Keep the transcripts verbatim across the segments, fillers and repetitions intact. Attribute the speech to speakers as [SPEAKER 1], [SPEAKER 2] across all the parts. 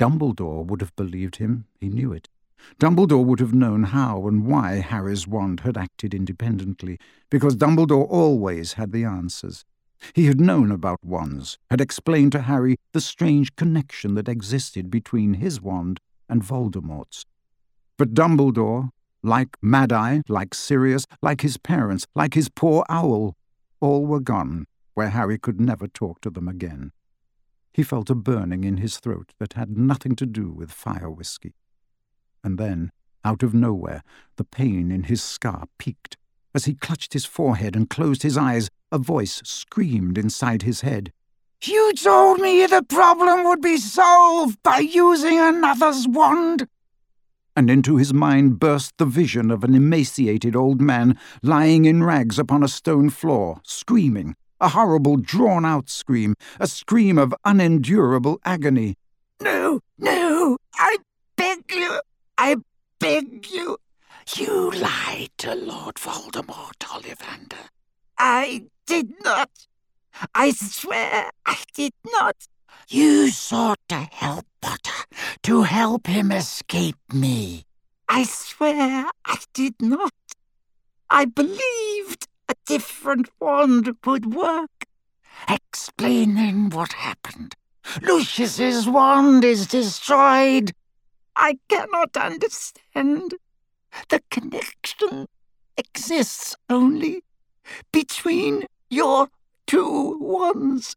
[SPEAKER 1] Dumbledore would have believed him, he knew it. Dumbledore would have known how and why Harry's wand had acted independently, because Dumbledore always had the answers. He had known about wands, had explained to Harry the strange connection that existed between his wand and Voldemort's. But Dumbledore, like Mad-Eye, like Sirius, like his parents, like his poor owl, all were gone, where Harry could never talk to them again. He felt a burning in his throat that had nothing to do with fire whiskey. And then, out of nowhere, the pain in his scar peaked. As he clutched his forehead and closed his eyes, a voice screamed inside his head. "You told me the problem would be solved by using another's wand!" And into his mind burst the vision of an emaciated old man lying in rags upon a stone floor, screaming, a horrible drawn-out scream, a scream of unendurable agony. "No, no, I beg you, I beg you. You lied to Lord Voldemort, Ollivander. I did not. I swear I did not. You sought to help Potter, to help him escape me. I swear I did not. I believed a different wand would work. Explaining what happened. Lucius's wand is destroyed. I cannot understand. The connection exists only between your two wands.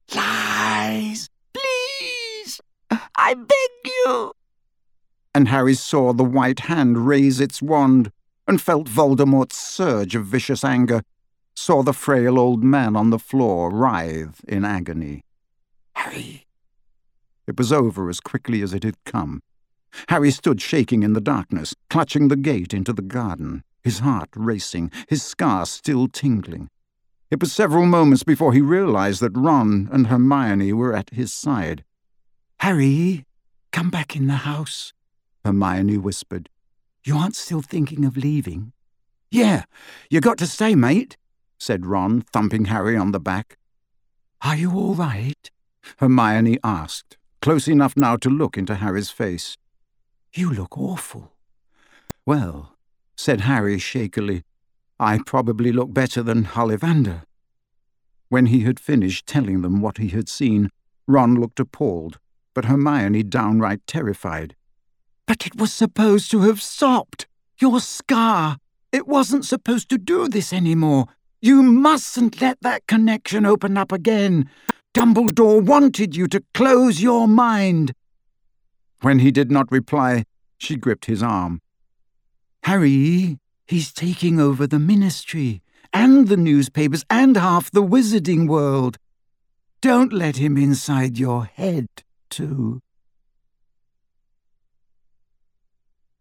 [SPEAKER 1] Lies! Please! I beg you!" And Harry saw the white hand raise its wand and felt Voldemort's surge of vicious anger, saw the frail old man on the floor writhe in agony. Harry! It was over as quickly as it had come. Harry stood shaking in the darkness, clutching the gate into the garden, his heart racing, his scar still tingling. It was several moments before he realized that Ron and Hermione were at his side. "Harry, come back in the house," Hermione whispered. "You aren't still thinking of leaving?" "Yeah, you got to stay, mate," said Ron, thumping Harry on the back. "Are you all right?" Hermione asked, close enough now to look into Harry's face. "You look awful." "Well," said Harry shakily, "I probably look better than Ollivander." When he had finished telling them what he had seen, Ron looked appalled, but Hermione downright terrified. "But it was supposed to have stopped. Your scar. It wasn't supposed to do this anymore. You mustn't let that connection open up again. Dumbledore wanted you to close your mind." When he did not reply, she gripped his arm. "Harry, he's taking over the ministry, and the newspapers, and half the wizarding world. Don't let him inside your head, too."